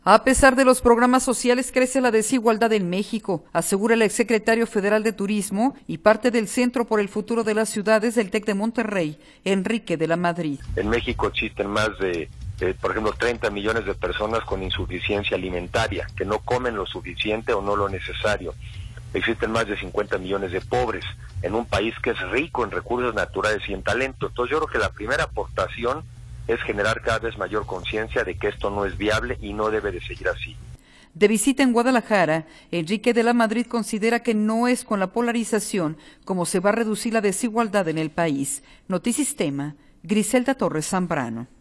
A pesar de los programas sociales, crece la desigualdad en México, asegura el exsecretario federal de Turismo y parte del Centro por el Futuro de las Ciudades del TEC de Monterrey, Enrique de la Madrid. En México existen más de, por ejemplo, 30 millones de personas con insuficiencia alimentaria, que no comen lo suficiente o no lo necesario. Existen más de 50 millones de pobres en un país que es rico en recursos naturales y en talento. Entonces yo creo que la primera aportación es generar cada vez mayor conciencia de que esto no es viable y no debe de seguir así. De visita en Guadalajara, Enrique de la Madrid considera que no es con la polarización como se va a reducir la desigualdad en el país. Notisistema, Griselda Torres Zambrano.